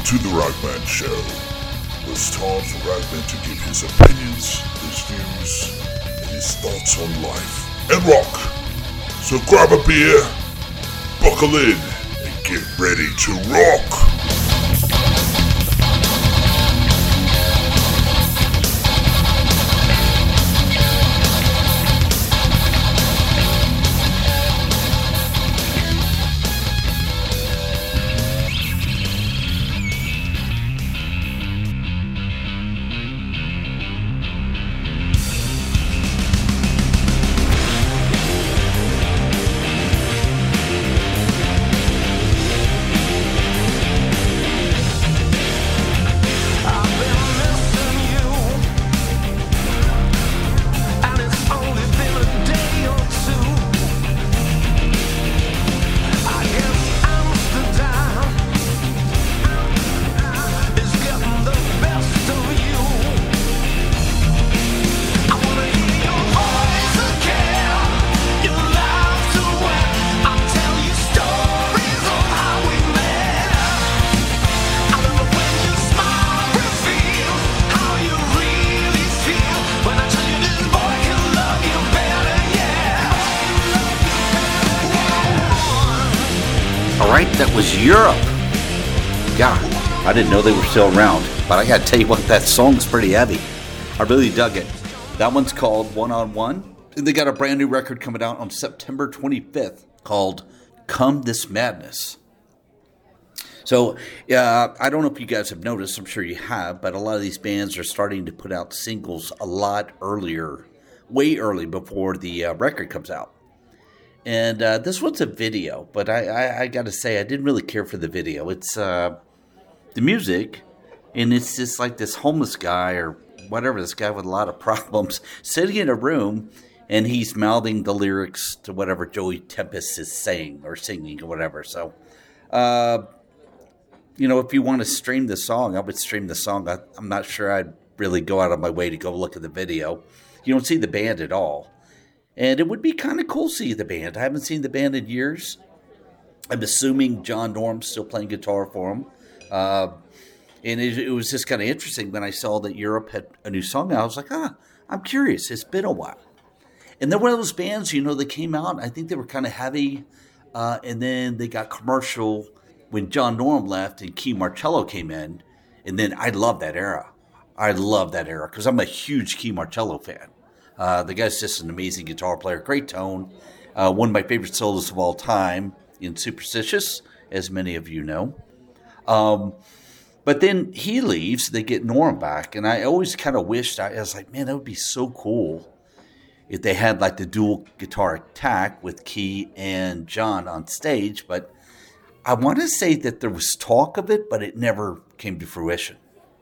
to the Rockman Show. It's time for Rockman to give his opinions, his views, and his thoughts on life and rock. So grab a beer, buckle in, and get ready to rock. That was Europe. God, I didn't know they were still around, but I gotta tell you what, that song's pretty heavy. I really dug it. That one's called One on One. They got a brand new record coming out on September 25th called Come This Madness. So, I don't know if you guys have noticed, I'm sure you have, but a lot of these bands are starting to put out singles a lot earlier, way early before the record comes out. And this one's a video, but I got to say, I didn't really care for the video. It's the music, and it's just like this homeless guy or whatever, this guy with a lot of problems, sitting in a room, and he's mouthing the lyrics to whatever Joey Tempest is saying or singing or whatever. So, if you want to stream the song, I would stream the song. I'm not sure I'd really go out of my way to go look at the video. You don't see the band at all. And it would be kind of cool to see the band. I haven't seen the band in years. I'm assuming John Norm's still playing guitar for them. And it was just kind of interesting when I saw that Europe had a new song out. I was like, I'm curious. It's been a while. And they're one of those bands, that came out. I think they were kind of heavy. And then they got commercial when John Norm left and Key Marcello came in. And then I love that era. I love that era because I'm a huge Key Marcello fan. The guy's just an amazing guitar player, great tone. One of my favorite solos of all time in Superstitious, as many of you know. But then he leaves, they get Norm back, and I always kind of wished, I was like, man, that would be so cool if they had like the dual guitar attack with Key and John on stage. But I want to say that there was talk of it, but it never came to fruition.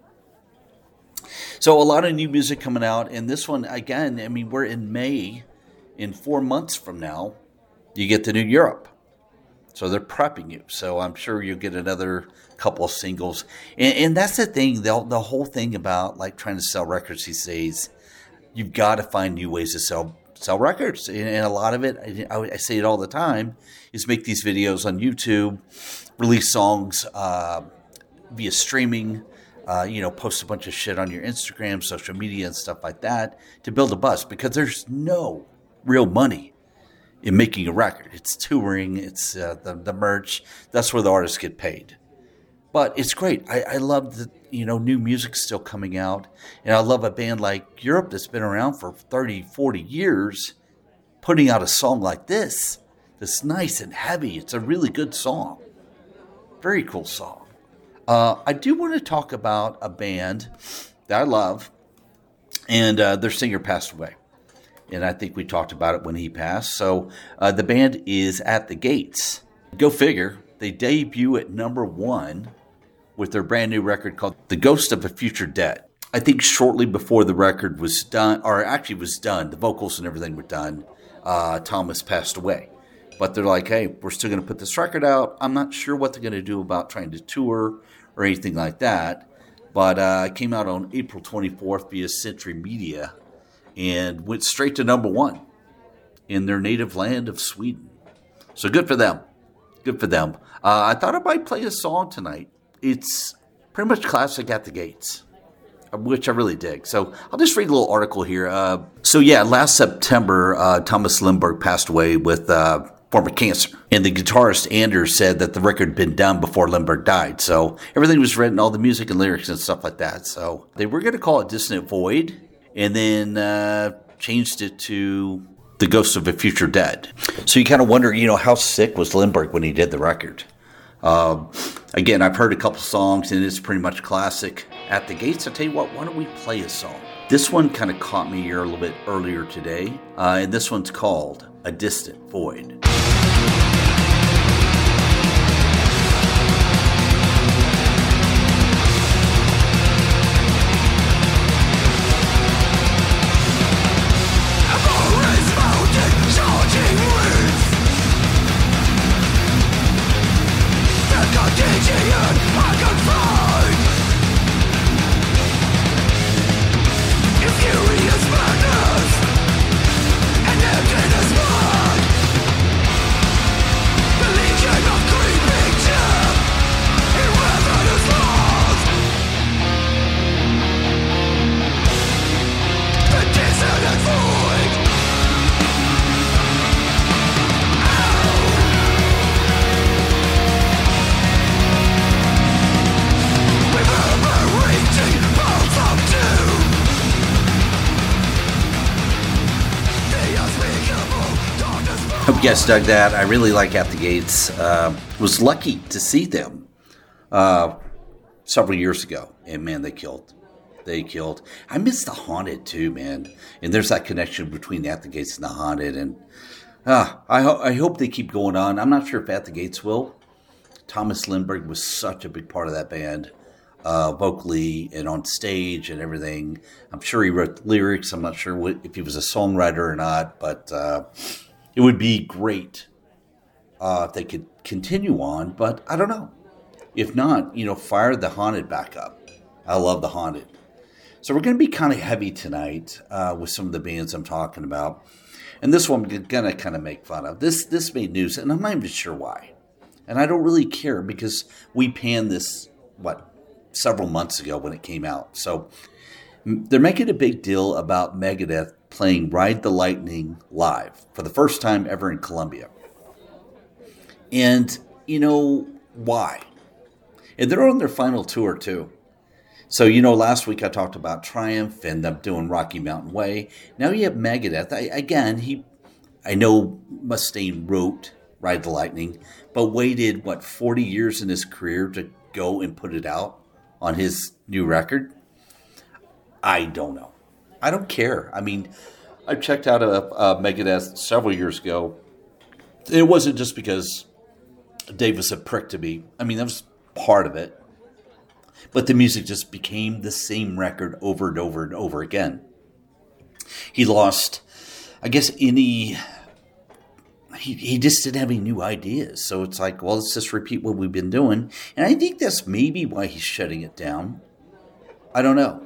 So a lot of new music coming out, and this one, again, we're in May. In 4 months from now, you get the new Europe. So they're prepping you. So I'm sure you'll get another couple of singles. And that's the thing, the whole thing about like trying to sell records these days, you've got to find new ways to sell records. And a lot of it, I say it all the time, is make these videos on YouTube, release songs via streaming, post a bunch of shit on your Instagram, social media, and stuff like that to build a buzz because there's no real money in making a record. It's touring, it's the merch. That's where the artists get paid. But it's great. I love that, new music's still coming out. And I love a band like Europe that's been around for 30, 40 years putting out a song like this that's nice and heavy. It's a really good song. Very cool song. I do want to talk about a band that I love, and their singer passed away. And I think we talked about it when he passed. So the band is At the Gates. Go figure. They debut at number 1 with their brand new record called The Ghost of a Future Dead. I think shortly before the record was done, or actually was done, the vocals and everything were done, Thomas passed away. But they're like, hey, we're still going to put this record out. I'm not sure what they're going to do about trying to tour or anything like that. But it came out on April 24th via Century Media and went straight to number 1 in their native land of Sweden. So good for them. Good for them. I thought I might play a song tonight. It's pretty much classic At the Gates, which I really dig. So I'll just read a little article here. Last September, Thomas Lindberg passed away with form of cancer. And the guitarist Anders said that the record had been done before Lindberg died. So everything was written, all the music and lyrics and stuff like that. So they were going to call it Dissonant Void, and then changed it to The Ghost of a Future Dead. So you kind of wonder, how sick was Lindberg when he did the record? Again, I've heard a couple songs, and it's pretty much classic. At the Gates, I'll tell you what, why don't we play a song? This one kind of caught me here a little bit earlier today, and this one's called A Distant Void. Hope you guys dug that. I really like At the Gates. Was lucky to see them several years ago, and man, they killed. They killed. I miss the Haunted too, man. And there's that connection between At the Gates and the Haunted, and I hope they keep going on. I'm not sure if At the Gates will. Thomas Lindberg was such a big part of that band, vocally and on stage and everything. I'm sure he wrote lyrics. I'm not sure if he was a songwriter or not, but it would be great if they could continue on, but I don't know. If not, fire the Haunted back up. I love the Haunted. So we're going to be kind of heavy tonight with some of the bands I'm talking about. And this one I'm going to kind of make fun of. This made news, and I'm not even sure why. And I don't really care because we panned this, several months ago when it came out. So they're making a big deal about Megadeth playing Ride the Lightning live for the first time ever in Colombia. And, why? And they're on their final tour, too. So, last week I talked about Triumph and them doing Rocky Mountain Way. Now you have Megadeth. I know Mustaine wrote Ride the Lightning, but waited, 40 years in his career to go and put it out on his new record? I don't know. I don't care. I mean, I checked out a Megadeth several years ago. It wasn't just because Dave was a prick to me. I mean, that was part of it. But the music just became the same record over and over and over again. He lost, I guess, he just didn't have any new ideas. So it's like, well, let's just repeat what we've been doing. And I think that's maybe why he's shutting it down. I don't know.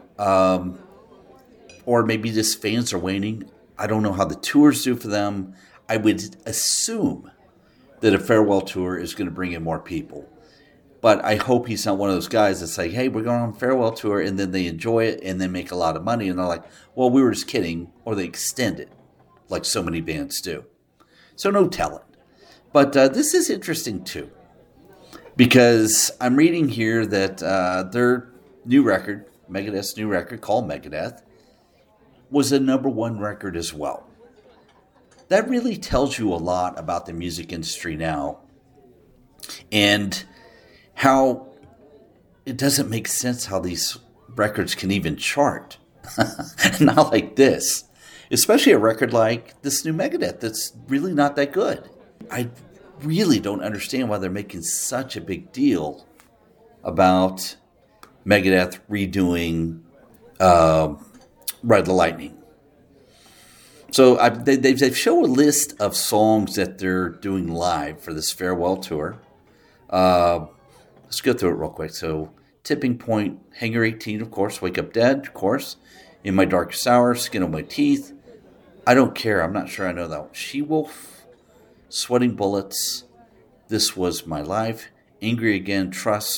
Or maybe just fans are waning. I don't know how the tours do for them. I would assume that a farewell tour is going to bring in more people. But I hope he's not one of those guys that say, hey, we're going on a farewell tour, and then they enjoy it and then make a lot of money. And they're like, well, we were just kidding. Or they extend it, like so many bands do. So no telling. But this is interesting, too. Because I'm reading here that their new record, Megadeth's new record called Megadeth, was a #1 record as well. That really tells you a lot about the music industry now. And how it doesn't make sense how these records can even chart. Not like this. Especially a record like this new Megadeth that's really not that good. I really don't understand why they're making such a big deal about Megadeth redoing Ride the Lightning. So they've shown a list of songs that they're doing live for this farewell tour. Let's go through it real quick. So, Tipping Point, Hangar 18, of course, Wake Up Dead, of course, In My Darkest Hour, Skin on My Teeth, I Don't Care, I'm not sure I know that one. She-Wolf, Sweating Bullets, This Was My Life, Angry Again, Trust,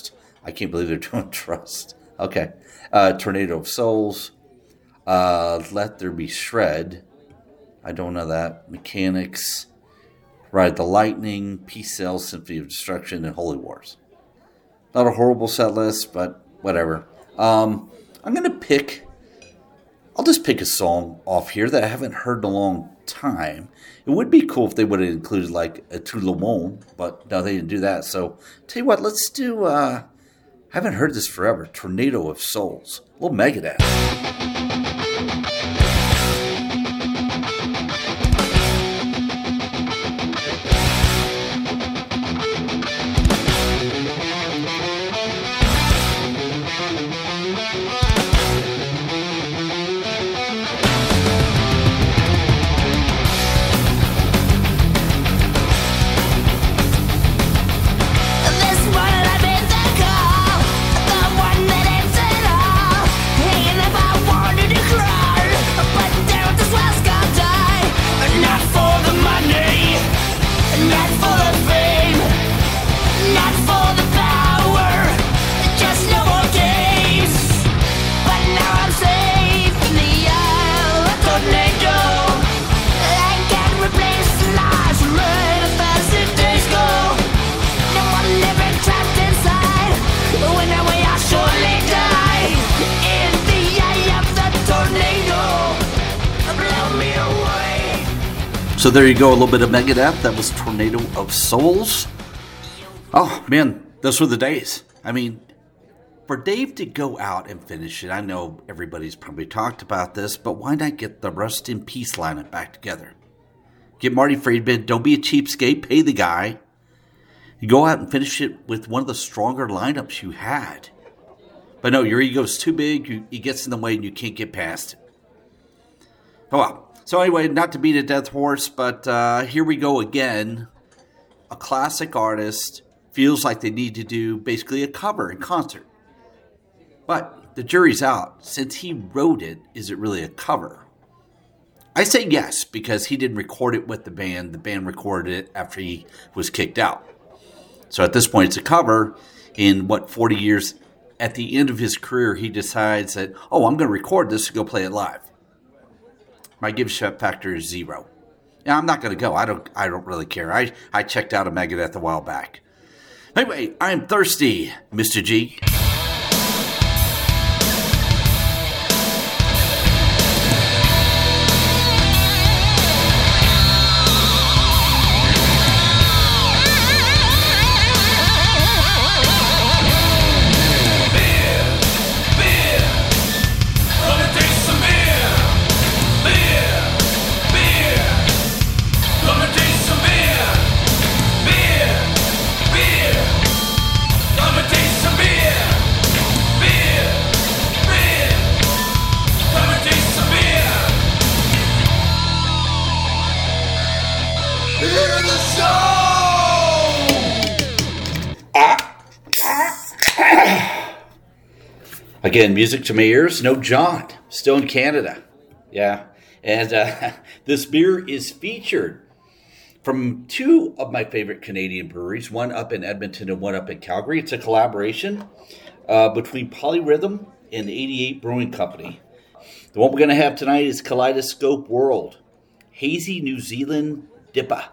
I can't believe they're doing Trust. Okay. Tornado of Souls. Let There Be Shred. I don't know that. Mechanics. Ride the Lightning. Peace Cells, Symphony of Destruction, and Holy Wars. Not a horrible set list, but whatever. I'm going to pick... I'll just pick a song off here that I haven't heard in a long time. It would be cool if they would have included like a Tout le Monde, but no, they didn't do that. So, tell you what, let's do... I haven't heard this forever. Tornado of Souls. A little Megadeth. So there you go, a little bit of Megadeth. That was Tornado of Souls. Oh, man, those were the days. I mean, for Dave to go out and finish it, I know everybody's probably talked about this, but why not get the Rust in Peace lineup back together? Get Marty Friedman, don't be a cheapskate, pay the guy. You go out and finish it with one of the stronger lineups you had. But no, your ego's too big, it gets in the way and you can't get past it. Oh well. So anyway, not to beat a death horse, but here we go again. A classic artist feels like they need to do basically a cover in concert. But the jury's out. Since he wrote it, is it really a cover? I say yes, because he didn't record it with the band. The band recorded it after he was kicked out. So at this point, it's a cover. In 40 years, at the end of his career, he decides that, I'm going to record this and go play it live. My give shit factor is 0. Yeah, I'm not going to go. I don't really care. I checked out of Megadeth a while back. Anyway, I'm thirsty, Mr. G. Again, music to my ears. No John, still in Canada. Yeah. And this beer is featured from 2 of my favorite Canadian breweries, one up in Edmonton and one up in Calgary. It's a collaboration between Polyrhythm and 88 Brewing Company. The one we're going to have tonight is Kaleidoscope World. Hazy New Zealand DIPA.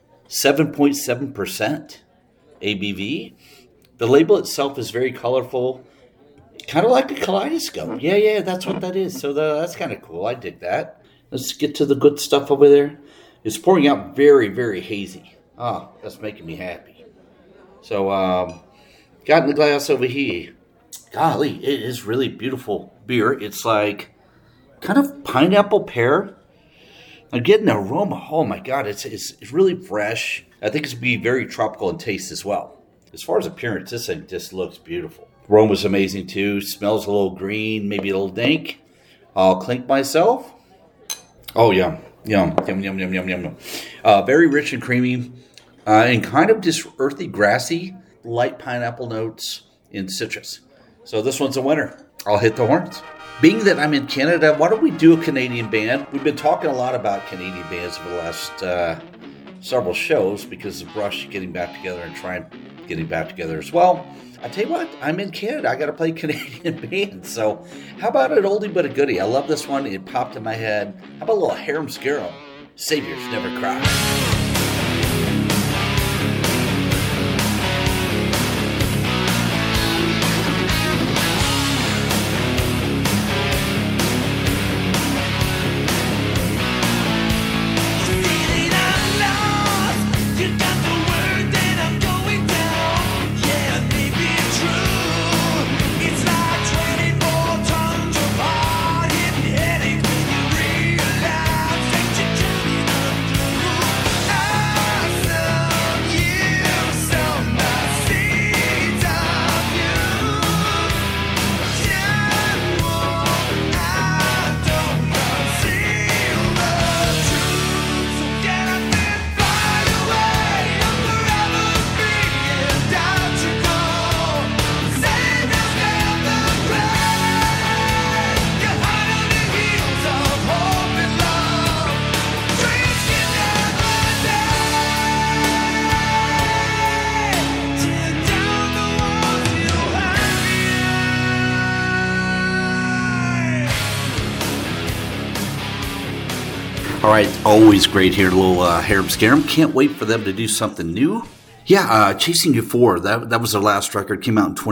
7.7% ABV. The label itself is very colorful. Kind of like a kaleidoscope. Yeah, that's what that is. So that's kind of cool. I dig that. Let's get to the good stuff over there. It's pouring out very, very hazy. Oh, that's making me happy. So, got in the glass over here. Golly, it is really beautiful beer. It's like kind of pineapple pear. I'm getting the aroma. Oh my God, it's really fresh. I think it's going to be very tropical in taste as well. As far as appearance, this thing just looks beautiful. Aroma's amazing too. Smells a little green, maybe a little dank. I'll clink myself. Oh, yum. Very rich and creamy. And kind of just earthy, grassy, light pineapple notes in citrus. So this one's a winner. I'll hit the horns. Being that I'm in Canada, why don't we do a Canadian band? We've been talking a lot about Canadian bands over the last several shows because of Rush getting back together and trying getting back together as well. I tell you what, I'm in Canada. I got to play Canadian bands. So how about an oldie but a goodie? I love this one. It popped in my head. How about a little Harum Scarum? Saviors Never Cry. All right, always great here, little Harum Scarum. Can't wait for them to do something new. Yeah, Chasing You 4, that was their last record. Came out in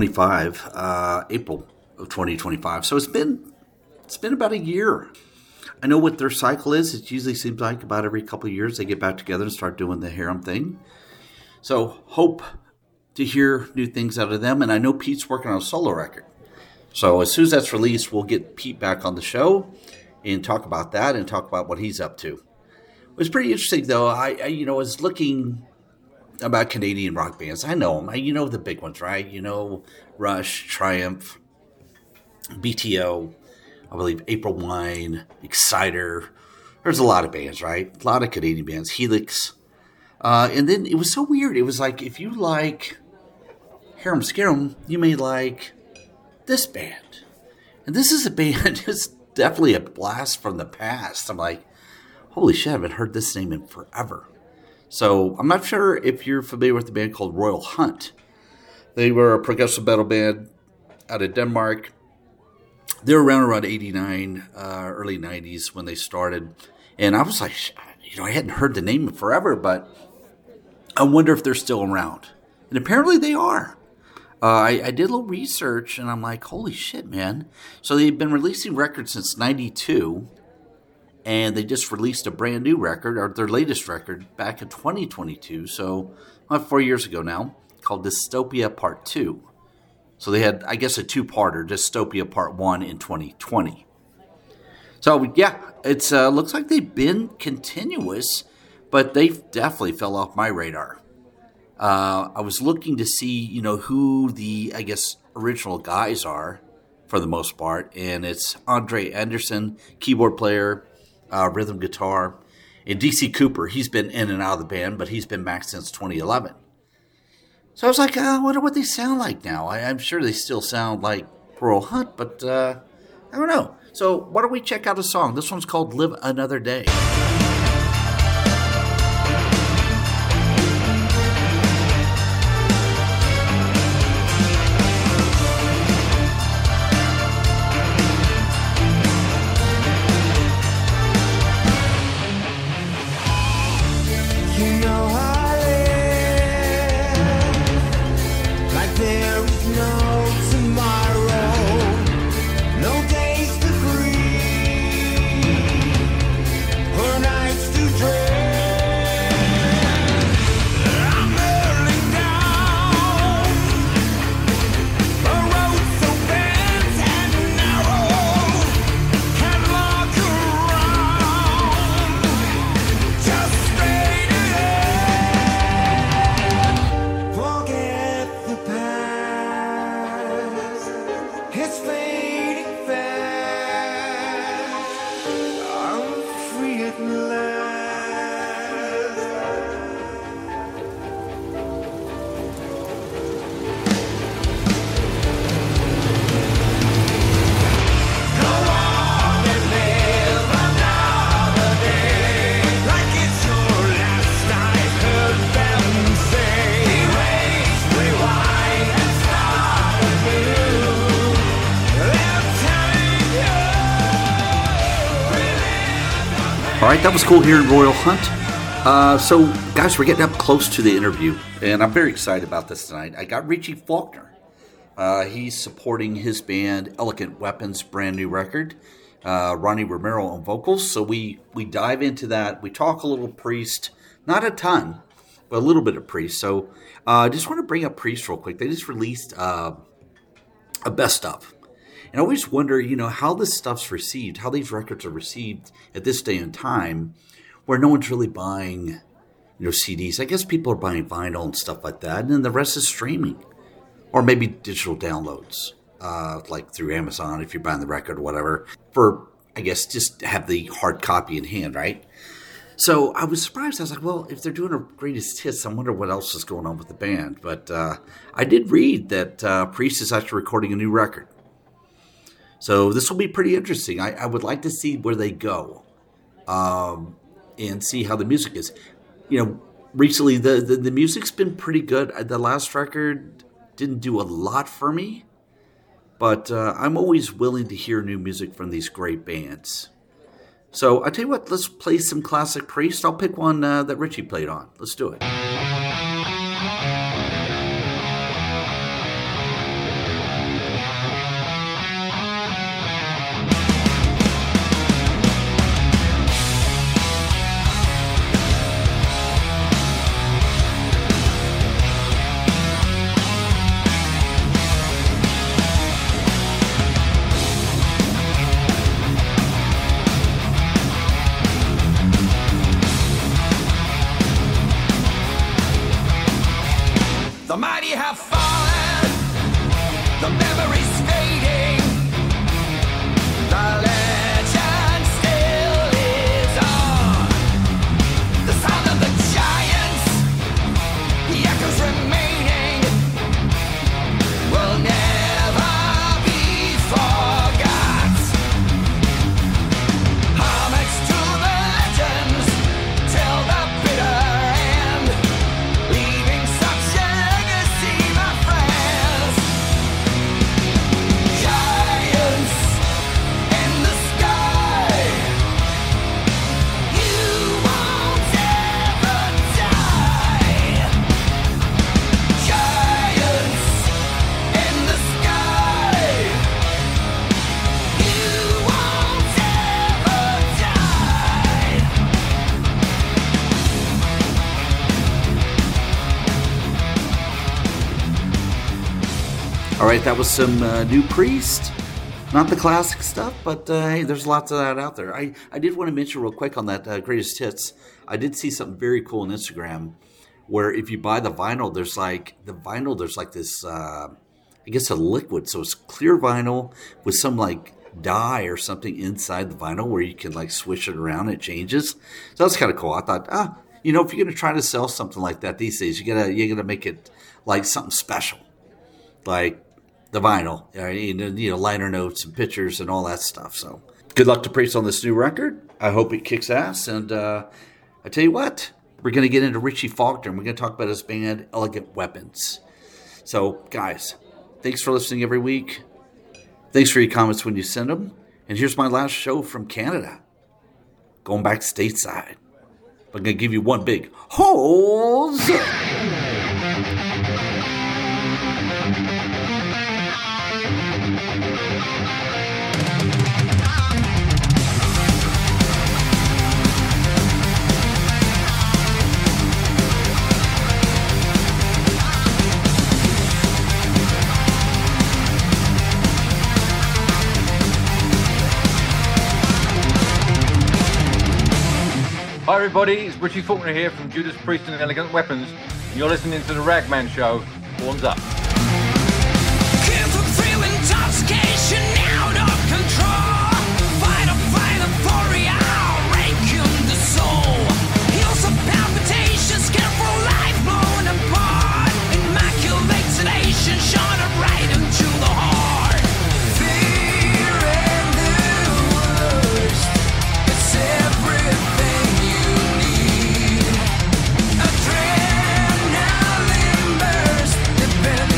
April of 2025. So it's been about a year. I know what their cycle is. It usually seems like about every couple of years they get back together and start doing the Harum thing. So hope to hear new things out of them. And I know Pete's working on a solo record. So as soon as that's released, we'll get Pete back on the show and talk about that and talk about what he's up to. It was pretty interesting, though. I was looking about Canadian rock bands. I know them. You know the big ones, right? You know Rush, Triumph, BTO, I believe April Wine, Exciter. There's a lot of bands, right? A lot of Canadian bands. Helix. And then it was so weird. It was like, if you like Harum Scarum, you may like this band. And this is a band, it's definitely a blast from the past. I'm like, holy shit, I haven't heard this name in forever. So I'm not sure if you're familiar with the band called Royal Hunt. They were a progressive metal band out of Denmark. They were around 89, early 90s when they started. And I was like, I hadn't heard the name in forever, but I wonder if they're still around. And apparently they are. I did a little research, and I'm like, holy shit, man. So they've been releasing records since 92, and they just released a brand new record, or their latest record, back in 2022, so about 4 years ago now, called Dystopia Part 2. So they had, I guess, a two-parter, Dystopia Part 1 in 2020. So, yeah, it looks like they've been continuous, but they definitely fell off my radar. I was looking to see, who the, I guess, original guys are for the most part. And it's Andre Anderson, keyboard player, rhythm guitar. And DC Cooper, he's been in and out of the band, but he's been back since 2011. So I was like, I wonder what they sound like now. I'm sure they still sound like Royal Hunt, but I don't know. So why don't we check out a song? This one's called Live Another Day. No days to grieve. All right, that was cool here in Royal Hunt. So, guys, we're getting up close to the interview, and I'm very excited about this tonight. I got Richie Faulkner. He's supporting his band Elegant Weapons' brand new record. Ronnie Romero on vocals. So we dive into that. We talk a little Priest, not a ton, but a little bit of Priest. So I just want to bring up Priest real quick. They just released a best of. And I always wonder, how this stuff's received, how these records are received at this day and time where no one's really buying, CDs. I guess people are buying vinyl and stuff like that. And then the rest is streaming or maybe digital downloads, like through Amazon if you're buying the record or whatever, for, I guess, just have the hard copy in hand, right? So I was surprised. I was like, well, if they're doing a greatest hits, I wonder what else is going on with the band. But I did read that Priest is actually recording a new record. So this will be pretty interesting. I would like to see where they go and see how the music is. Recently the music's been pretty good. The last record didn't do a lot for me, but I'm always willing to hear new music from these great bands. So I tell you what, let's play some classic Priest. I'll pick one that Richie played on. Let's do it. All right, that was some new Priest. Not the classic stuff, but hey, there's lots of that out there. I did want to mention real quick on that greatest hits. I did see something very cool on Instagram where if you buy the vinyl, there's like this, I guess a liquid. So it's clear vinyl with some like dye or something inside the vinyl where you can like swish it around and it changes. So that's kind of cool. I thought, if you're going to try to sell something like that these days, you gotta make it like something special, like the vinyl, liner notes and pictures and all that stuff. So good luck to Priest on this new record. I hope it kicks ass. And I tell you what, we're going to get into Richie Faulkner, and we're going to talk about his band, Elegant Weapons. So, guys, thanks for listening every week. Thanks for your comments when you send them. And here's my last show from Canada, going back stateside. I'm going to give you one big holes. Hi everybody, it's Richie Faulkner here from Judas Priest and Elegant Weapons, and you're listening to the Ragman Show. Horns up. Keep from feeling intoxication out of control. Fight for real, rake in the soul. Heals of palpitations, careful life blown apart. Immaculate sedation, shot it right into the heart. Fear and the worst, it's everything. Adrenaline burst, depending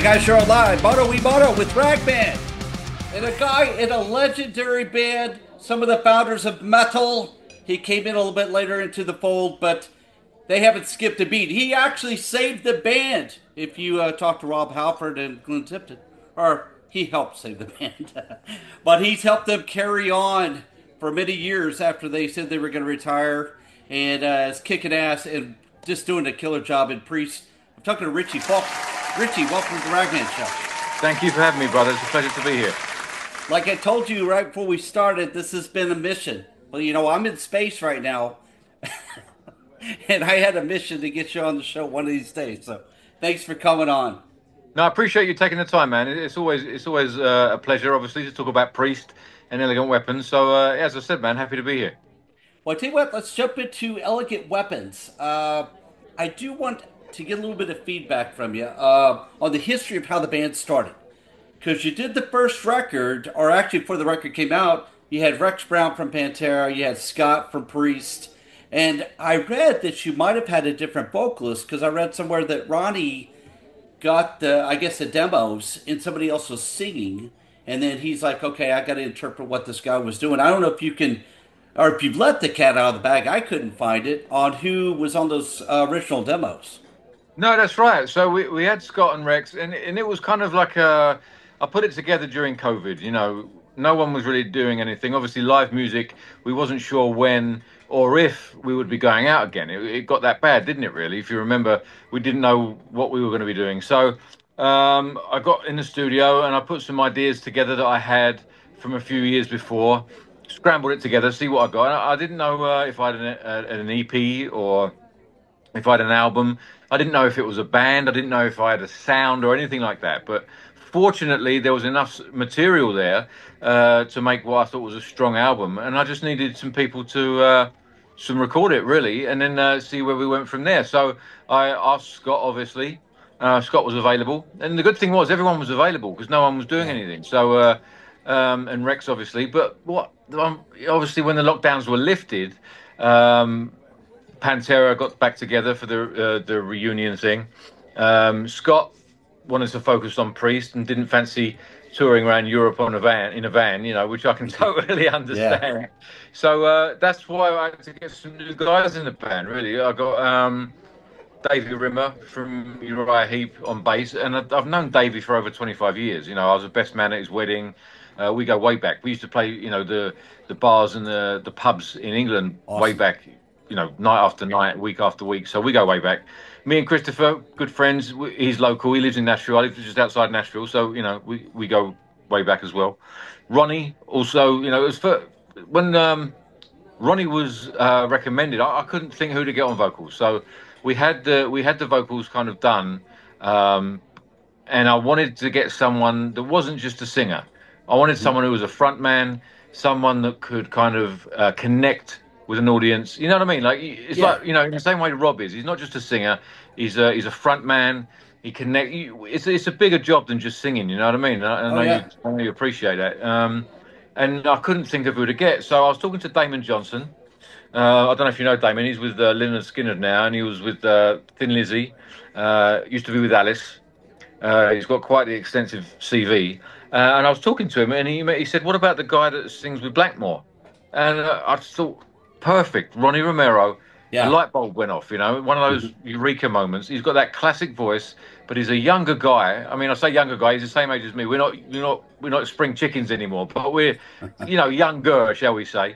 Guys Show live, Moto We Moto with Ragman. And a guy in a legendary band, some of the founders of metal. He came in a little bit later into the fold, but they haven't skipped a beat. He actually saved the band, if you talk to Rob Halford and Glenn Tipton. Or he helped save the band. But he's helped them carry on for many years after they said they were going to retire. And is kicking ass and just doing a killer job in Priest. I'm talking to Richie Falk. Richie, welcome to the Ragman Show. Thank you for having me, brother. It's a pleasure to be here. Like I told you right before we started, this has been a mission. Well, you know, I'm in space right now, and I had a mission to get you on the show one of these days. So thanks for coming on. No, I appreciate you taking the time, man. It's always a pleasure, obviously, to talk about Priest and Elegant Weapons. So, as I said, man, happy to be here. Well, I tell you what, let's jump into Elegant Weapons. I do want to get a little bit of feedback from you on the history of how the band started. Because you did the first record, or actually before the record came out, you had Rex Brown from Pantera, you had Scott from Priest, and I read that you might have had a different vocalist, because I read somewhere that Ronnie got the demos, and somebody else was singing, and then he's like, okay, I got to interpret what this guy was doing. I don't know if you can, or if you've let the cat out of the bag, I couldn't find it, on who was on those original demos. No, that's right. So we had Scott and Rex, and it was kind of like I put it together during COVID. You know, no one was really doing anything. Obviously, live music, we wasn't sure when or if we would be going out again. It got that bad, didn't it, really? If you remember, we didn't know what we were going to be doing. So I got in the studio and I put some ideas together that I had from a few years before, scrambled it together, see what I got. I didn't know if I had an EP or if I had an album. I didn't know if it was a band. I didn't know if I had a sound or anything like that. But fortunately, there was enough material there to make what I thought was a strong album. And I just needed some people to record it, really, and then see where we went from there. So I asked Scott, obviously. Scott was available. And the good thing was everyone was available because no one was doing anything. So, and Rex, obviously. But obviously, when the lockdowns were lifted, Pantera got back together for the reunion thing. Scott wanted to focus on Priest and didn't fancy touring around Europe in a van, you know, which I can totally understand. Yeah. So that's why I had to get some new guys in the band, really. I got Davey Rimmer from Uriah Heep on bass, and I've known Davey for over 25 years. You know, I was the best man at his wedding. We go way back. We used to play, you know, the bars and the pubs in England way back. You know, night after night, week after week. So we go way back. Me and Christopher, good friends. He's local. He lives in Nashville. I live just outside Nashville. So, you know, we go way back as well. Ronnie also, you know, when Ronnie was recommended, I couldn't think who to get on vocals. So we had the vocals kind of done. And I wanted to get someone that wasn't just a singer. I wanted someone who was a front man, someone that could kind of connect with an audience, you know what I mean? Like it's like, you know, in the same way Rob is. He's not just a singer. He's a front man. He connect. It's a bigger job than just singing. You know what I mean? I know you appreciate that. And I couldn't think of who to get, so I was talking to Damon Johnson. I don't know if you know Damon. He's with Lynyrd Skynyrd now, and he was with Thin Lizzy. Used to be with Alice. He's got quite the extensive CV. And I was talking to him, and he said, "What about the guy that sings with Blackmore?" And I just thought, perfect, Ronnie Romero. Yeah. The light bulb went off, you know, one of those eureka moments. He's got that classic voice, but he's a younger guy. I mean, I say younger guy, he's the same age as me. We're not spring chickens anymore, but we're, you know, younger, shall we say.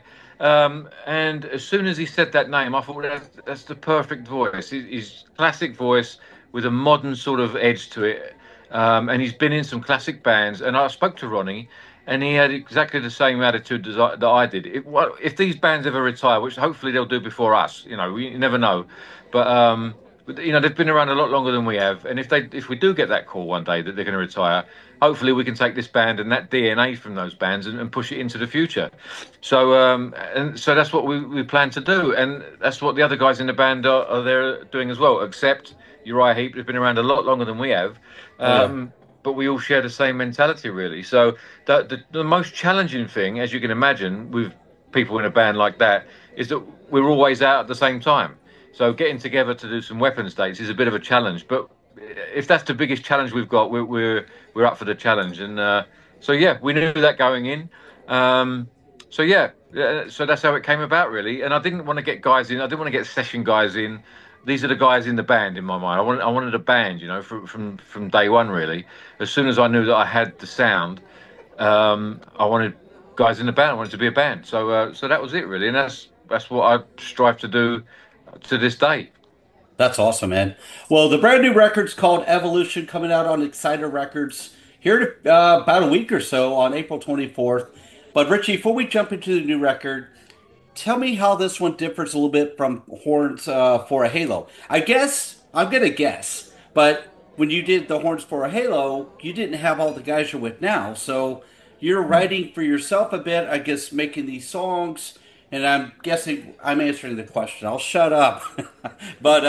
And as soon as he said that name, I thought that's the perfect voice. He's classic voice with a modern sort of edge to it. And he's been in some classic bands. And I spoke to Ronnie, and he had exactly the same attitude that I did. If these bands ever retire, which hopefully they'll do before us, you know, you never know. But you know, they've been around a lot longer than we have. And if we do get that call one day that they're going to retire, hopefully we can take this band and that DNA from those bands and push it into the future. So so that's what we plan to do, and that's what the other guys in the band are there doing as well. Except Uriah Heep, they've been around a lot longer than we have. But we all share the same mentality, really. So the most challenging thing, as you can imagine, with people in a band like that, is that we're always out at the same time. So getting together to do some Weapons dates is a bit of a challenge. But if that's the biggest challenge we've got, we're up for the challenge. And so yeah, we knew that going in. So yeah, so that's how it came about, really. And I didn't want to get guys in. I didn't want to get session guys in. These are the guys in the band in my mind. I wanted a band, you know, from day one, really. As soon as I knew that I had the sound, I wanted guys in the band. I wanted to be a band. So so that was it, really. And that's what I strive to do to this day. That's awesome, man. Well, the brand new record's called Evolution, coming out on Exciter Records here in about a week or so on April 24th. But Richie, before we jump into the new record, tell me how this one differs a little bit from Horns for a Halo. I guess, I'm going to guess, but when you did the Horns for a Halo, you didn't have all the guys you're with now. So you're writing for yourself a bit, I guess, making these songs. And I'm guessing I'm answering the question. I'll shut up. But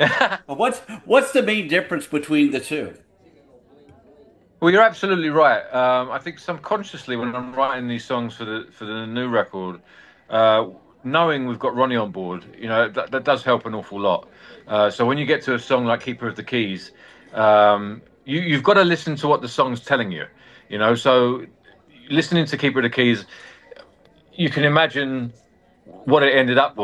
what's the main difference between the two? Well, you're absolutely right. I think subconsciously, when I'm writing these songs for the new record, knowing we've got Ronnie on board, you know, that does help an awful lot. So when you get to a song like "Keeper of the Keys," you've got to listen to what the song's telling you. You know, so listening to "Keeper of the Keys," you can imagine what it ended up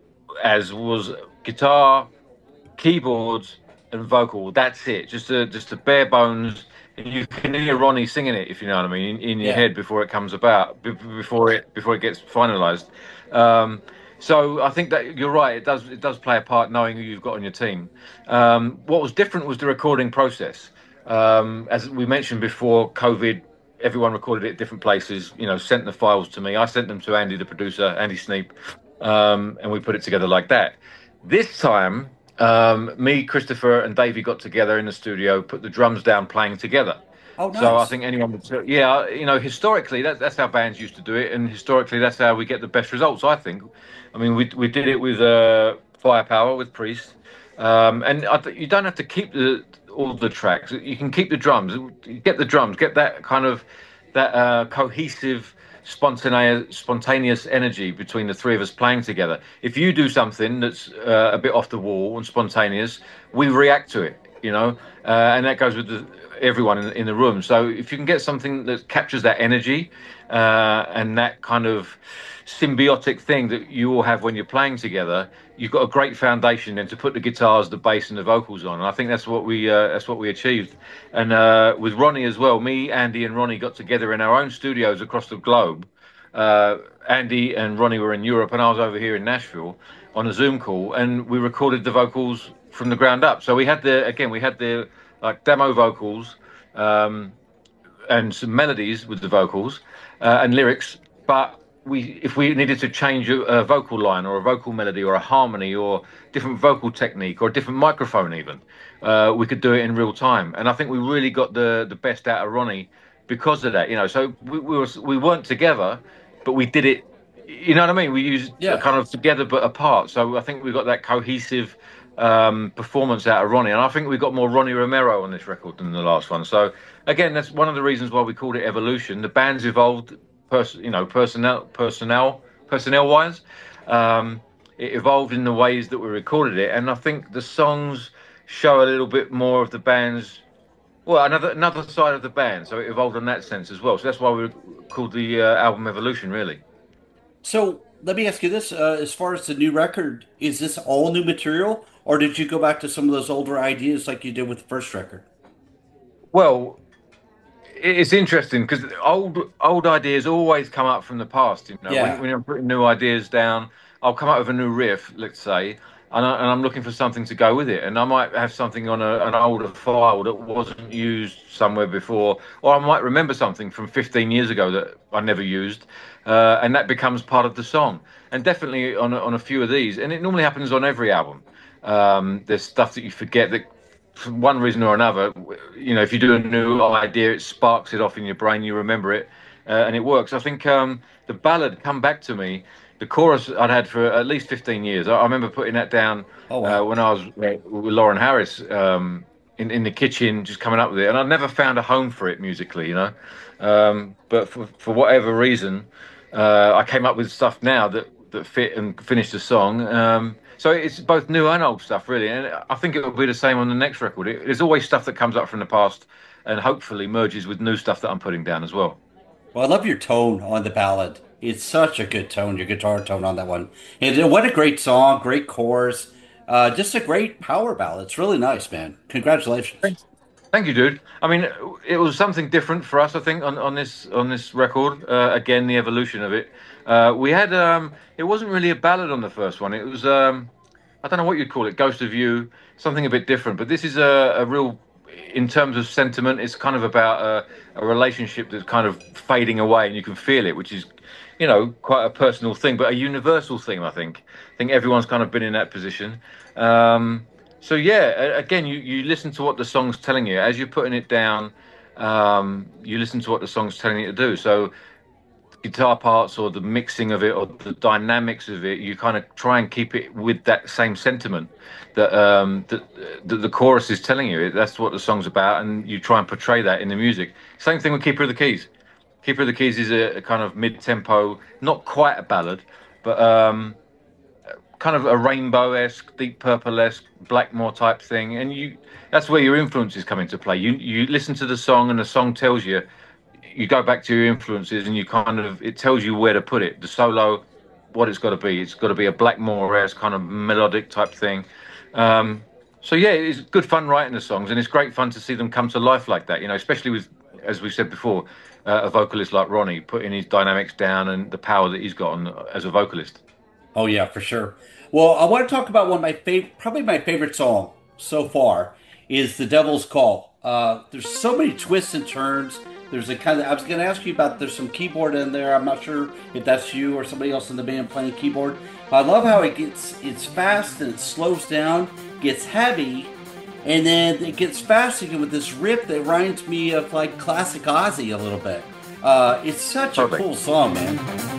was guitar, keyboards, and vocal. That's it. Just a bare bones. You can hear Ronnie singing it, if you know what I mean, in your head before it comes about, before it gets finalised. So I think that you're right. It does play a part knowing who you've got on your team. What was different was the recording process. As we mentioned before, COVID, everyone recorded it at different places. You know, sent the files to me. I sent them to Andy, the producer, Andy Sneap, and we put it together like that. This time, me, Christopher, and Davey got together in the studio, put the drums down, playing together. Oh, nice. So I think anyone would say, yeah, you know, historically, that's how bands used to do it, and historically, that's how we get the best results, I think. I mean, we did it with Firepower, with Priest, and you don't have to keep all the tracks. You can keep the drums. Get the drums. Get that kind of cohesive, spontaneous energy between the three of us playing together. If you do something that's a bit off the wall and spontaneous, we react to it, you know, and that goes with everyone in the room. So if you can get something that captures that energy and that kind of symbiotic thing that you all have when you're playing together, you've got a great foundation then to put the guitars, the bass, and the vocals on. And I think that's what we achieved. And with Ronnie as well, me, Andy, and Ronnie got together in our own studios across the globe. Andy and Ronnie were in Europe, and I was over here in Nashville on a Zoom call, and we recorded the vocals from the ground up. So we had the like demo vocals and some melodies with the vocals and lyrics, but if we needed to change a vocal line or a vocal melody or a harmony or different vocal technique or a different microphone even, we could do it in real time. And I think we really got the best out of Ronnie because of that, you know. So we weren't together, but we did it, you know what I mean? We used kind of together but apart. So I think we got that cohesive performance out of Ronnie, and I think we got more Ronnie Romero on this record than the last one. So again, that's one of the reasons why we called it Evolution. The band's evolved, personnel wise. It evolved in the ways that we recorded it, and I think the songs show a little bit more of the band's, well, another side of the band. So it evolved in that sense as well. So that's why we called the album Evolution, really. So let me ask you this: as far as the new record, is this all new material, or did you go back to some of those older ideas like you did with the first record? Well, it's interesting because old ideas always come up from the past. You know, when I'm putting new ideas down, I'll come up with a new riff, let's say, and I'm looking for something to go with it. And I might have something on an older file that wasn't used somewhere before, or I might remember something from 15 years ago that I never used, and that becomes part of the song. And definitely on a few of these, and it normally happens on every album. There's stuff that you forget that, for one reason or another, you know, if you do a new idea, it sparks it off in your brain, you remember it, and it works. I think the ballad, Come Back to Me, the chorus I'd had for at least 15 years. I remember putting that down when I was with Lauren Harris in the kitchen, just coming up with it. And I'd never found a home for it musically, you know. But for whatever reason, I came up with stuff now that fit and finished the song. So it's both new and old stuff, really. And I think it will be the same on the next record. There's always stuff that comes up from the past and hopefully merges with new stuff that I'm putting down as well. Well, I love your tone on the ballad. It's such a good tone, your guitar tone on that one. And what a great song, great chorus. Just a great power ballad. It's really nice, man. Congratulations. Thank you, dude. I mean, it was something different for us, I think, on this record. Again, the evolution of it. We had it wasn't really a ballad on the first one. It was I don't know what you'd call it, Ghost of You, something a bit different. But this is a real, in terms of sentiment, it's kind of about a relationship that's kind of fading away, and you can feel it, which is, you know, quite a personal thing, but a universal thing. I think everyone's kind of been in that position. So yeah, again, you listen to what the song's telling you as you're putting it down. You listen to what the song's telling you to do. So guitar parts or the mixing of it or the dynamics of it, you kind of try and keep it with that same sentiment that the chorus is telling you. That's what the song's about, and you try and portray that in the music. Same thing with Keeper of the Keys. Keeper of the Keys is a kind of mid-tempo, not quite a ballad, but kind of a Rainbow-esque, Deep Purple-esque, Blackmore type thing, and that's where your influences come into play. You listen to the song, and the song tells you. You go back to your influences, and it tells you where to put it. The solo, what it's got to be. It's got to be a Blackmore-esque kind of melodic type thing. So yeah, it's good fun writing the songs, and it's great fun to see them come to life like that. You know, especially with, as we said before, a vocalist like Ronnie putting his dynamics down and the power that he's got as a vocalist. Oh yeah, for sure. Well, I want to talk about one of my probably my favorite song so far is "The Devil's Call." There's so many twists and turns. There's a kind of, I was going to ask you about, there's some keyboard in there. I'm not sure if that's you or somebody else in the band playing keyboard. But I love how it's fast and it slows down, gets heavy, and then it gets fast again with this riff that reminds me of like classic Ozzy a little bit. It's such a cool song, man.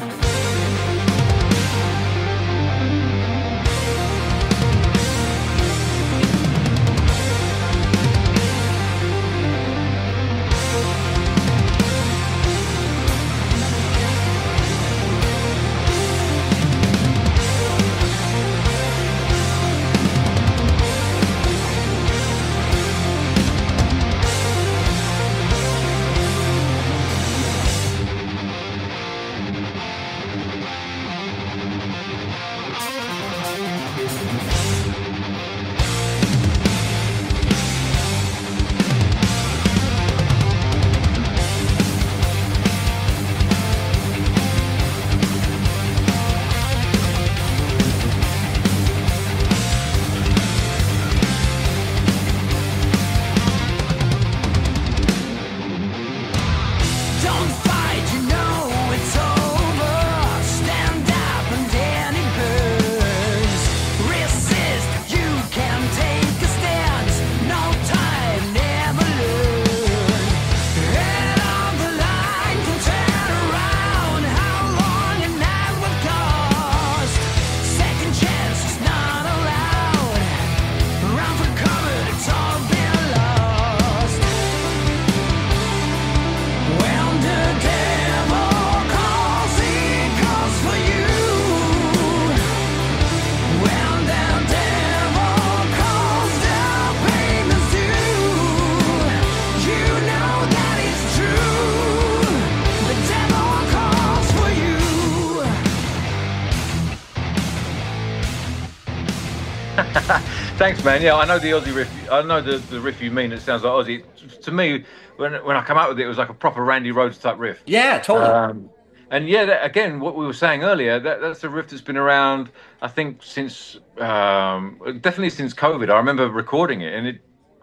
Thanks, man. Yeah, I know the Aussie riff. I know the riff you mean. It sounds like Aussie. To me, when I come out with it, it was like a proper Randy Rhoads type riff. Yeah, totally. And yeah, again, what we were saying earlier, that's a riff that's been around, I think, since definitely since COVID. I remember recording it, and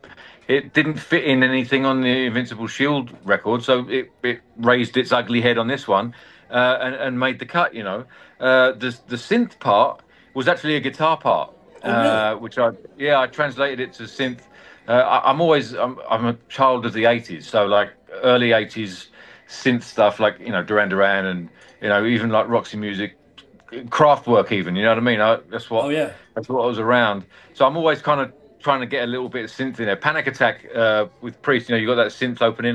it didn't fit in anything on the Invincible Shield record, so it raised its ugly head on this one and made the cut. You know, the synth part was actually a guitar part. Oh, really? Which I translated it to synth. I'm a child of the 80s, so like early 80s synth stuff, like, you know, Duran Duran, and, you know, even like Roxy Music, Kraftwerk even, you know what I mean? That's what I was around. So I'm always kind of trying to get a little bit of synth in there. Panic Attack with Priest, you know, you got that synth opening.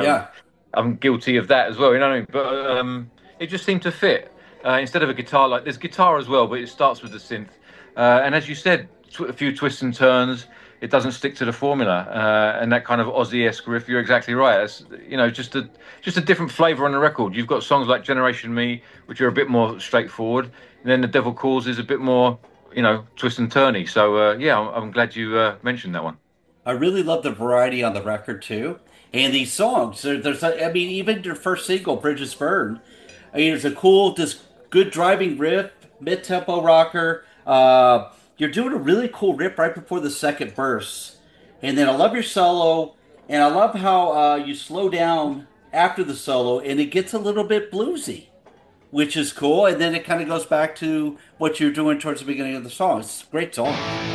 I'm guilty of that as well, you know what I mean? But it just seemed to fit. Instead of a guitar, like there's guitar as well, but it starts with the synth. And as you said, a few twists and turns. It doesn't stick to the formula, and that kind of Ozzy-esque riff. You're exactly right. It's, just a different flavour on the record. You've got songs like Generation Me, which are a bit more straightforward, and then The Devil Calls is a bit more, twist and turny. So I'm glad you mentioned that one. I really love the variety on the record too, and these songs. Even their first single, "Bridges Burn," it's a cool, just good driving riff, mid-tempo rocker. You're doing a really cool riff right before the second verse. And then I love your solo, and I love how you slow down after the solo, and it gets a little bit bluesy, which is cool. And then it kind of goes back to what you're doing towards the beginning of the song. It's a great song.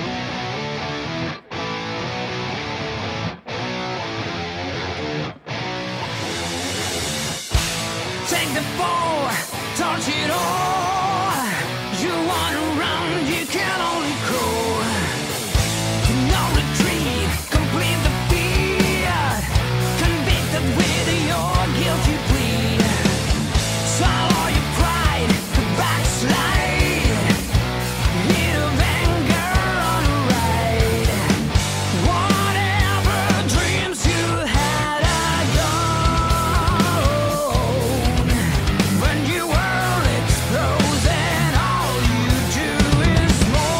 Take the ball, touch it all. You want to run, you can only crawl. No retreat, complete the fear. Convicted with your guilty plea. Swallow your pride, backslide. Hit of anger on a ride. Whatever dreams you had are gone. When your world explodes and all you do is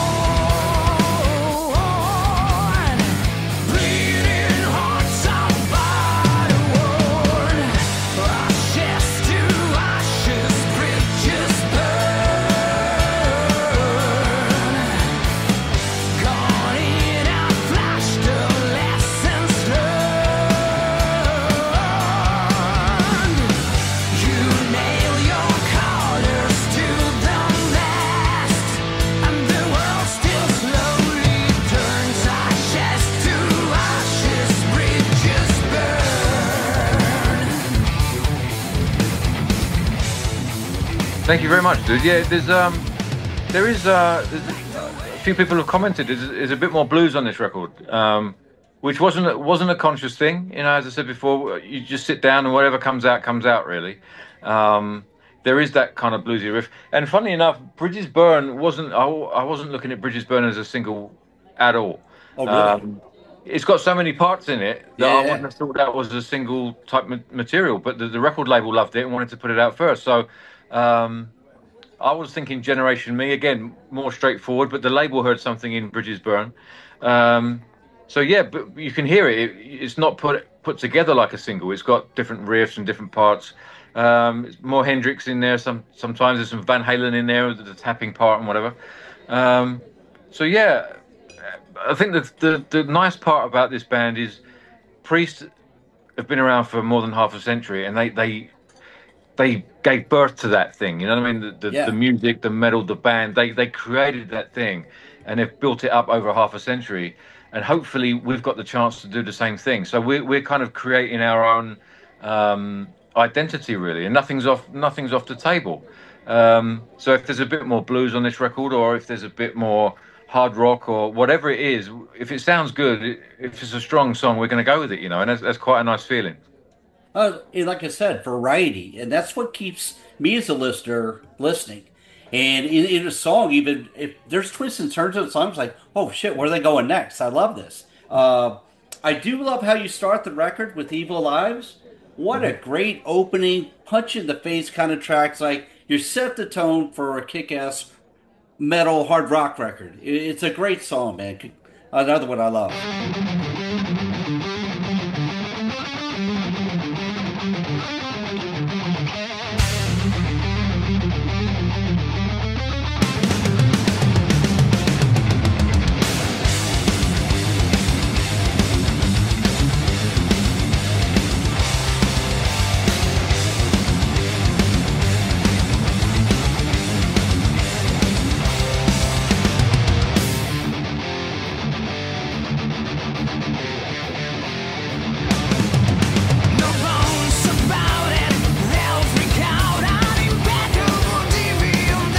mourn. Bleeding hearts are battered. Ashes to ashes, bridges burn. Gone in a flash, the lessons learned. You nail your colors to the mast, and the world still slowly turns. Ashes to ashes, bridges burn. Thank you very much, dude. Yeah, there's a few people have commented. There's a bit more blues on this record, which wasn't a conscious thing. As I said before, you just sit down and whatever comes out. Really, there is that kind of bluesy riff. And funnily enough, Bridges Burn wasn't. I wasn't looking at Bridges Burn as a single at all. Oh, really? It's got so many parts in it that I Yeah. wouldn't have thought that was a single type material. But the record label loved it and wanted to put it out first. So. I was thinking Generation Me, again, more straightforward, but the label heard something in Bridges Burn. So yeah, but you can hear it. It's not put together like a single. It's got different riffs and different parts. It's more Hendrix in there. Sometimes there's some Van Halen in there, the tapping part and whatever. So yeah, I think the nice part about this band is Priest have been around for more than half a century, and they gave birth to that thing. You know what I mean? The music, the metal, the band, they created that thing, and they've built it up over half a century. And hopefully we've got the chance to do the same thing. So we're kind of creating our own identity, really, and nothing's off the table. So if there's a bit more blues on this record, or if there's a bit more hard rock or whatever it is, if it sounds good, if it's a strong song, we're going to go with it, and that's quite a nice feeling. Like I said, variety, and that's what keeps me as a listener listening. And in a song, even if there's twists and turns in the song, it's like, oh shit, where are they going next? I love this. I do love how you start the record with Evil Lives. What a great opening, punch in the face kind of tracks. Like, you set the tone for a kick-ass metal hard rock record. It's a great song, man. Another one I love. No bones about it, they'll freak out. An impeccable deviant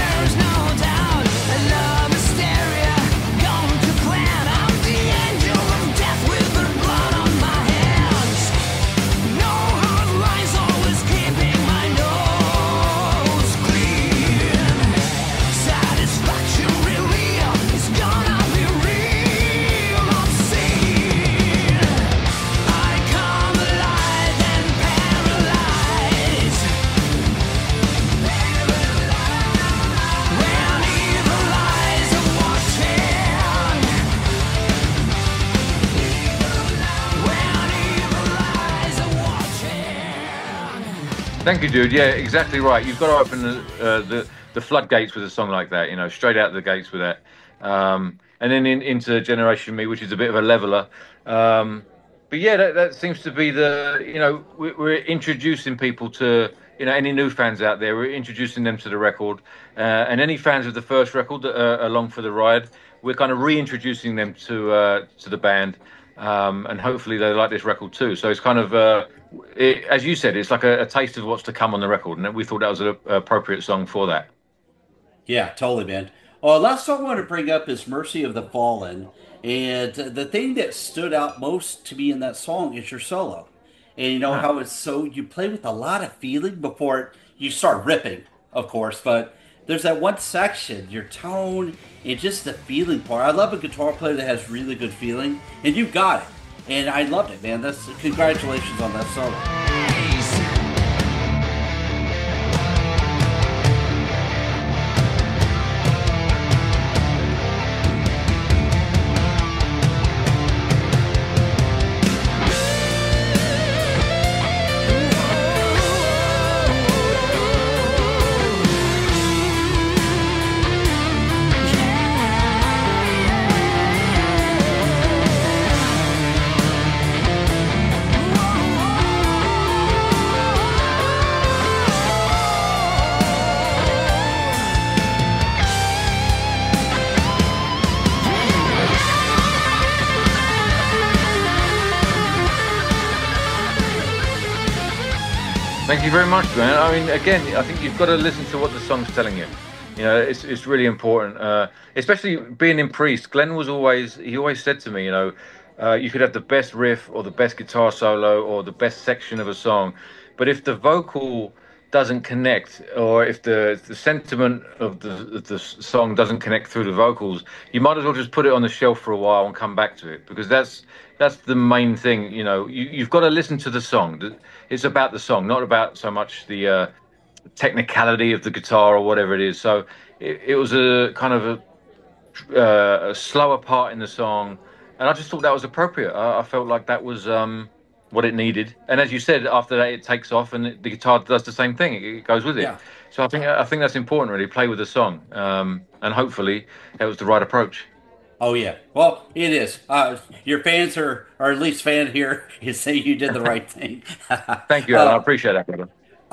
Thank you, dude. Yeah, exactly right. You've got to open the floodgates with a song like that. Straight out the gates with that, and then into Generation Me, which is a bit of a leveler. But yeah, that seems to be we're introducing people to any new fans out there. We're introducing them to the record, and any fans of the first record that are along for the ride, we're kind of reintroducing them to the band, and hopefully they like this record too. So it's kind of as you said, it's like a taste of what's to come on the record, and we thought that was an appropriate song for that. Yeah, totally, man. Last song I want to bring up is Mercy of the Fallen. And the thing that stood out most to me in that song is your solo. And you know how it's so, you play with a lot of feeling before you start ripping, of course. But there's that one section, your tone, and just the feeling part. I love a guitar player that has really good feeling, and you've got it. And I loved it, man. Congratulations on that solo. Thank you very much, man. I mean, again, I think you've got to listen to what the song's telling you. It's really important, especially being in Priest. Glenn he always said to me, you could have the best riff or the best guitar solo or the best section of a song, but if the vocal doesn't connect, or if the sentiment of the song doesn't connect through the vocals, you might as well just put it on the shelf for a while and come back to it, because that's the main thing. You've got to listen to the song. It's about the song, not about so much the technicality of the guitar or whatever it is. So it was a kind of a slower part in the song, and I just thought that was appropriate. I felt like that was what it needed. And as you said, after that it takes off and the guitar does the same thing. It goes with it. Yeah. So I think that's important, really. Play with the song, and hopefully that was the right approach. Oh yeah, well it is. Your fans or at least fan here is say you did the right thing. Thank you, Alan. I appreciate that, brother.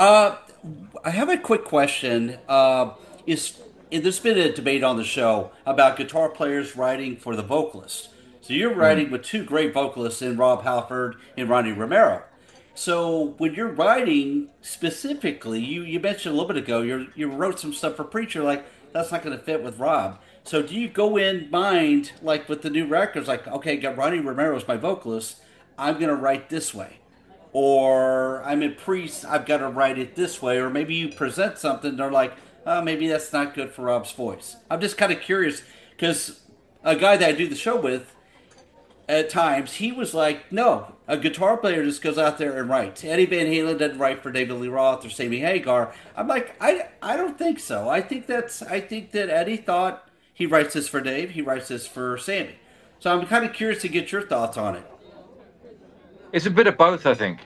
I have a quick question. There's been a debate on the show about guitar players writing for the vocalist. So you're writing with two great vocalists in Rob Halford and Ronnie Romero. So when you're writing specifically, you mentioned a little bit ago, you wrote some stuff for Preacher, like that's not going to fit with Rob. So do you go in mind, like with the new records, like, okay, got Ronnie Romero as my vocalist, I'm going to write this way. Or I'm in Priest, I've got to write it this way. Or maybe you present something, they're like, oh, maybe that's not good for Rob's voice. I'm just kind of curious, because a guy that I do the show with, at times, he was like, no, a guitar player just goes out there and writes. Eddie Van Halen doesn't write for David Lee Roth or Sammy Hagar. I'm like, I don't think so. I think that Eddie thought he writes this for Dave, he writes this for Sammy. So I'm kind of curious to get your thoughts on it. It's a bit of both, I think.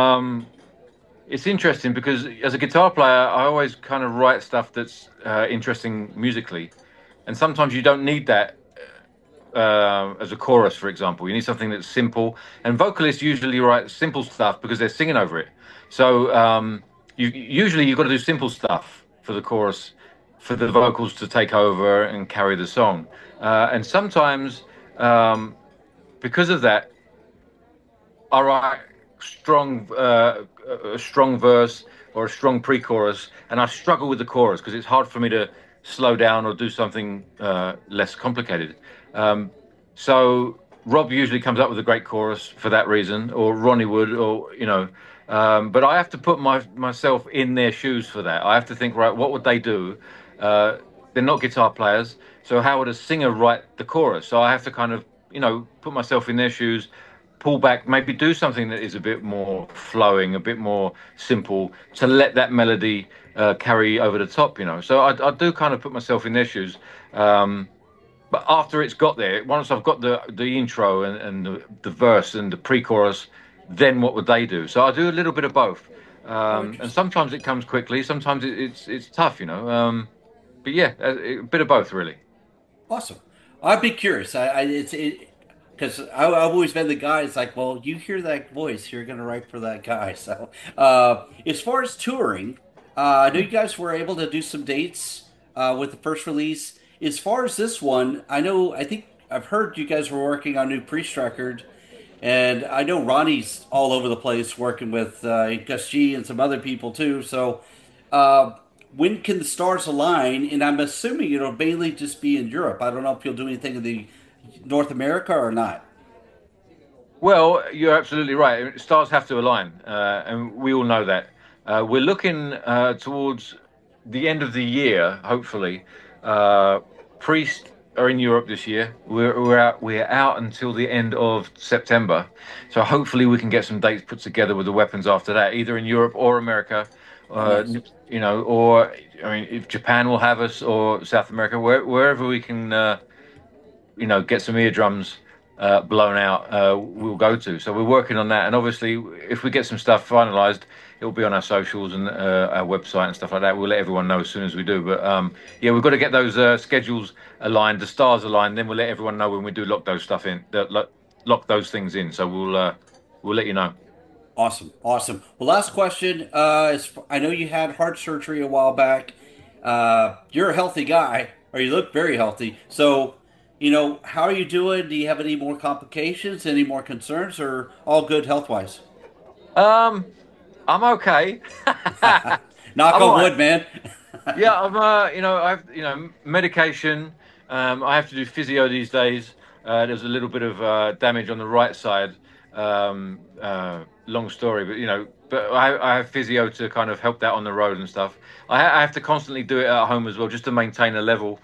It's interesting because as a guitar player, I always kind of write stuff that's interesting musically. And sometimes you don't need that as a chorus, for example. You need something that's simple. And vocalists usually write simple stuff because they're singing over it. So you've got to do simple stuff for the chorus, for the vocals to take over and carry the song. And sometimes, because of that, I write a strong verse or a strong pre-chorus, and I struggle with the chorus because it's hard for me to slow down or do something less complicated. So Rob usually comes up with a great chorus for that reason, or Ronnie would, or but I have to put myself in their shoes for that. I have to think, right, what would they do? They're not guitar players, so how would a singer write the chorus? So I have to kind of put myself in their shoes, pull back, maybe do something that is a bit more flowing, a bit more simple, to let that melody carry over the top, So I do kind of put myself in their shoes. But after it's got there, once I've got the intro and the verse and the pre-chorus, then what would they do? So I do a little bit of both. And sometimes it comes quickly, sometimes it's tough, you know. But yeah, a bit of both, really. Awesome. I'd be curious. Because I've always been the guy. It's like, well, you hear that voice, you're going to write for that guy. So, as far as touring, I know you guys were able to do some dates with the first release. As far as this one, I think I've heard you guys were working on a new Priest record, and I know Ronnie's all over the place working with Gus G and some other people too. So, uh, when can the stars align? And I'm assuming it'll mainly just be in Europe. I don't know if you'll do anything in the North America or not. Well, you're absolutely right. Stars have to align, and we all know that. We're looking towards the end of the year, hopefully. Priest are in Europe this year. We're out until the end of September, so hopefully we can get some dates put together with the Weapons after that, either in Europe or America. Nice. You know, or I mean, if Japan will have us, or South America, wherever we can, you know, get some eardrums blown out, we'll go to. So we're working on that, and obviously, if we get some stuff finalised, it'll be on our socials and our website and stuff like that. We'll let everyone know as soon as we do. But yeah, we've got to get those schedules aligned, the stars aligned. Then we'll let everyone know when we do lock those stuff in, lock those things in. So we'll let you know. Awesome, awesome. Well, last question. I know you had heart surgery a while back. You're a healthy guy, or you look very healthy. So, how are you doing? Do you have any more complications, any more concerns, or all good health wise? I'm okay. Knock I'm on all right. wood, man. Yeah, I've medication. I have to do physio these days. There's a little bit of damage on the right side. Long story, but I have physio to kind of help that on the road and stuff. I have to constantly do it at home as well, just to maintain a level.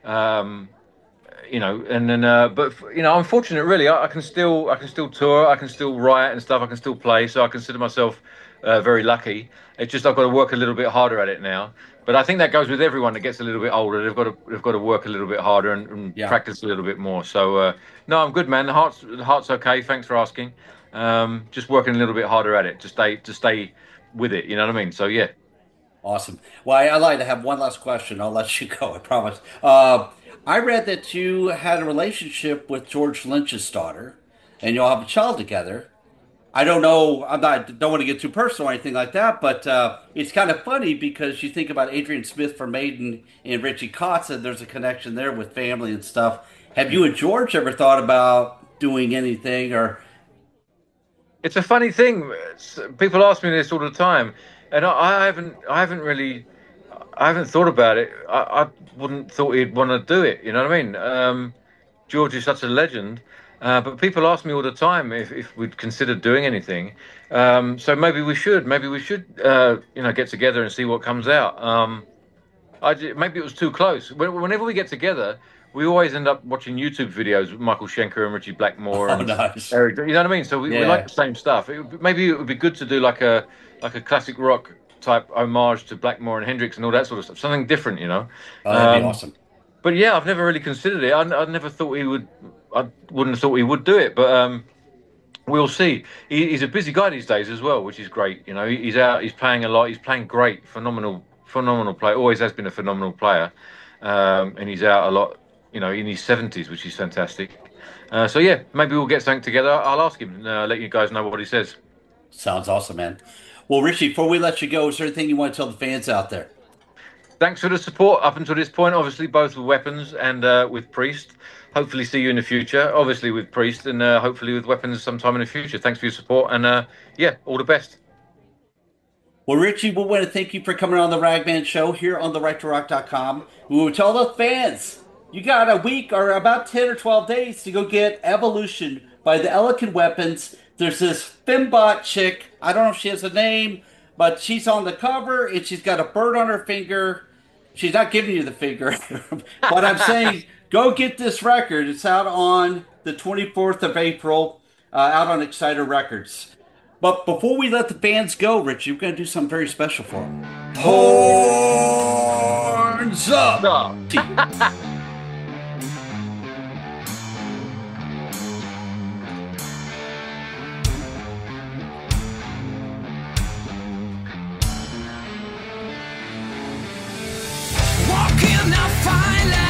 And then, I'm fortunate really. I can still tour, I can still write and stuff, I can still play. So I consider myself very lucky. It's just I've got to work a little bit harder at it now. But I think that goes with everyone that gets a little bit older. They've got to work a little bit harder and Yeah. practice a little bit more. So no, I'm good, man. The heart's okay. Thanks for asking. Just working a little bit harder at it to stay with it. You know what I mean? So yeah. Awesome. Well, I lied. I have one last question. I'll let you go. I promise. I read that you had a relationship with George Lynch's daughter, and you'll have a child together. I don't know. Don't want to get too personal or anything like that, but it's kind of funny because you think about Adrian Smith from Maiden and Richie Kotz, and there's a connection there with family and stuff. Have you and George ever thought about doing anything, or? It's a funny thing. People ask me this all the time, and I haven't really, I haven't thought about it. I wouldn't thought he'd want to do it. You know what I mean? George is such a legend, but people ask me all the time if we'd consider doing anything. So maybe we should. Maybe we should, get together and see what comes out. Maybe it was too close. Whenever we get together, we always end up watching YouTube videos with Michael Schenker and Richie Blackmore and Nice. Eric. You know what I mean? So we like the same stuff. Maybe it would be good to do like a classic rock type homage to Blackmore and Hendrix and all that sort of stuff. Something different, Oh, that'd be awesome. But yeah, I've never really considered it. I never thought he would. I wouldn't have thought he would do it. But we'll see. He's a busy guy these days as well, which is great. He's out. He's playing a lot. He's playing great. Phenomenal player. Always has been a phenomenal player. And he's out a lot. In his 70s, which is fantastic. So yeah, maybe we'll get something together. I'll ask him and let you guys know what he says. Sounds awesome, man. Well, Richie, before we let you go, is there anything you want to tell the fans out there? Thanks for the support up until this point. Obviously, both with Weapons and with Priest. Hopefully, see you in the future. Obviously, with Priest and hopefully with Weapons sometime in the future. Thanks for your support and yeah, all the best. Well, Richie, we want to thank you for coming on the Ragman Show here on therightorock.com. We will tell the fans, you got a week or about 10 or 12 days to go get Evolution by the Elegant Weapons. There's this Fembot chick. I don't know if she has a name, but she's on the cover and she's got a bird on her finger. She's not giving you the finger, but I'm saying go get this record. It's out on the 24th of April, out on Exciter Records. But before we let the fans go, Richie, we're going to do something very special for them. Horns up! No. Now finally